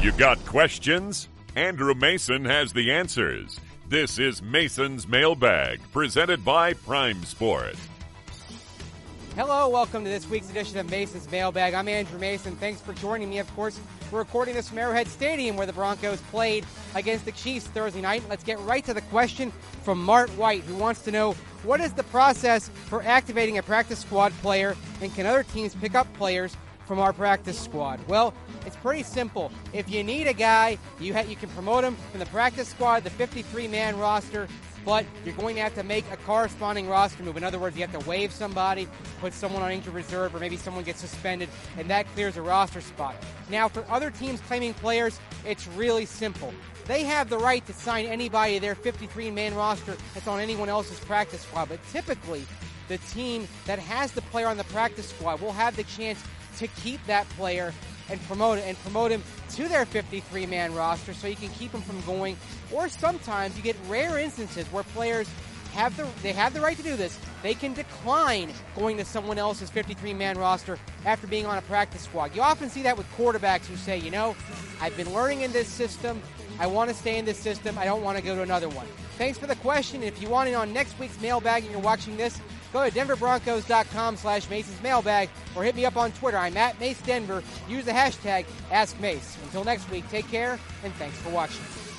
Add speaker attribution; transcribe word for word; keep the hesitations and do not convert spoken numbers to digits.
Speaker 1: You got questions? Andrew Mason has the answers. This is Mason's Mailbag, presented by Prime Sport.
Speaker 2: Hello, welcome to this week's edition of Mason's Mailbag. I'm Andrew Mason. Thanks for joining me. Of course, we're recording this from Arrowhead Stadium where the Broncos played against the Chiefs Thursday night. Let's get right to the question from Mart White, who wants to know, what is the process for activating a practice squad player, and can other teams pick up players from our practice squad? Well, it's pretty simple. If you need a guy, you ha- you can promote him from the practice squad, the fifty-three man roster, but you're going to have to make a corresponding roster move. In other words, you have to waive somebody, put someone on injured reserve, or maybe someone gets suspended, and that clears a roster spot. Now, for other teams claiming players, it's really simple. They have the right to sign anybody to their fifty-three man roster that's on anyone else's practice squad, but typically the team that has the player on the practice squad will have the chance to keep that player and promote it and promote him to their fifty-three man roster so you can keep him from going. Or sometimes you get rare instances where players have the they have the right to do this. They can decline going to someone else's fifty-three man roster after being on a practice squad. You often see that with quarterbacks who say, you know, I've been learning in this system. I want to stay in this system. I don't want to go to another one. Thanks for the question. If you want it on next week's mailbag and you're watching this, go to denver broncos dot com slash Mason's Mailbag or hit me up on Twitter. I'm at Mace Denver. Use the hashtag Ask Mace. Until next week, take care, and thanks for watching.